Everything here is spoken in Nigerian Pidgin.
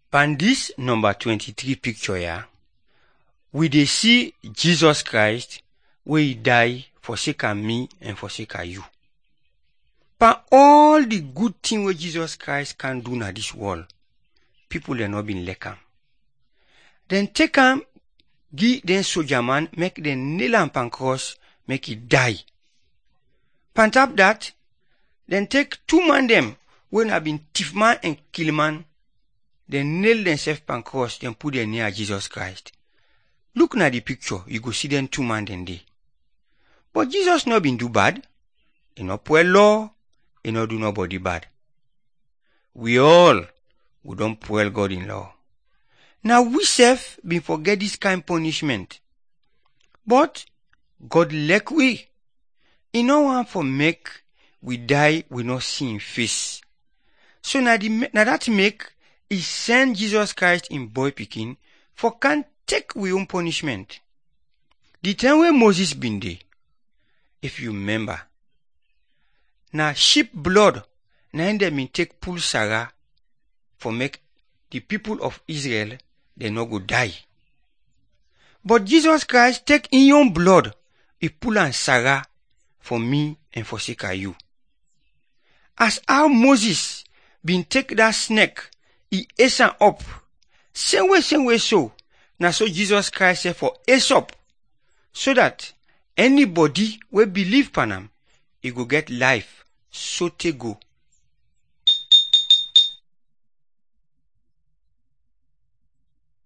On this number 23 picture here, we dey see Jesus Christ wey he die forsake me and forsake you. But all the good thing wey Jesus Christ can do na this world, people dem not been like am. Then take am, give them soldier man, make them nail am on cross, make he die. On top that, then take two man them when have been thief man and kill man, then nail themselves on cross, then put them near Jesus Christ. Look na the picture, you go see them two man then there. But Jesus not been do bad. He not pour law. He not do nobody bad. We don't pour God in law. Now we self been forget this kind punishment. But God like we. He no want for make we die we not see him face. So now that make he send Jesus Christ in boy pikin for can take we own punishment. The time when Moses been there, if you remember, now sheep blood, now them been take pull Sarah for make the people of Israel they not go die. But Jesus Christ take in your blood, he pull on Sarah for me and forsake you. As how Moses been take that snake, he ate am up. Same way so. Now so Jesus Christ said for ace up, so that anybody will believe pan him, he go get life, so te go